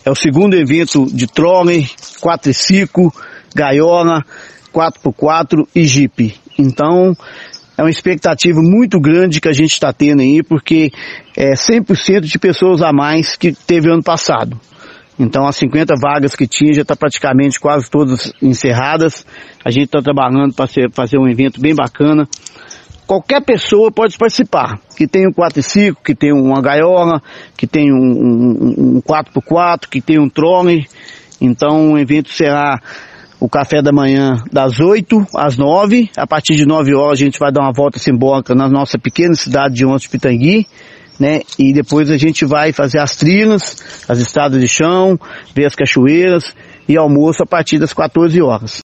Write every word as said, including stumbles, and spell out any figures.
É o segundo evento de trolley, quadriciclo, gaiola, quatro por quatro e Jeep. Então, é uma expectativa muito grande que a gente está tendo aí, porque é cem por cento de pessoas a mais que teve ano passado. Então, as cinquenta vagas que tinha já está praticamente quase todas encerradas. A gente está trabalhando para fazer um evento bem bacana. Qualquer pessoa pode participar, que tem um quadriciclo, que tem uma gaiola, que tem um, um, um quatro por quatro, que tem um trolley. Então, o evento será o café da manhã das oito às nove. A partir de nove horas a gente vai dar uma volta simbólica na nossa pequena cidade de Onça de Pitangui, né? E depois a gente vai fazer as trilhas, as estradas de chão, ver as cachoeiras e almoço a partir das quatorze horas.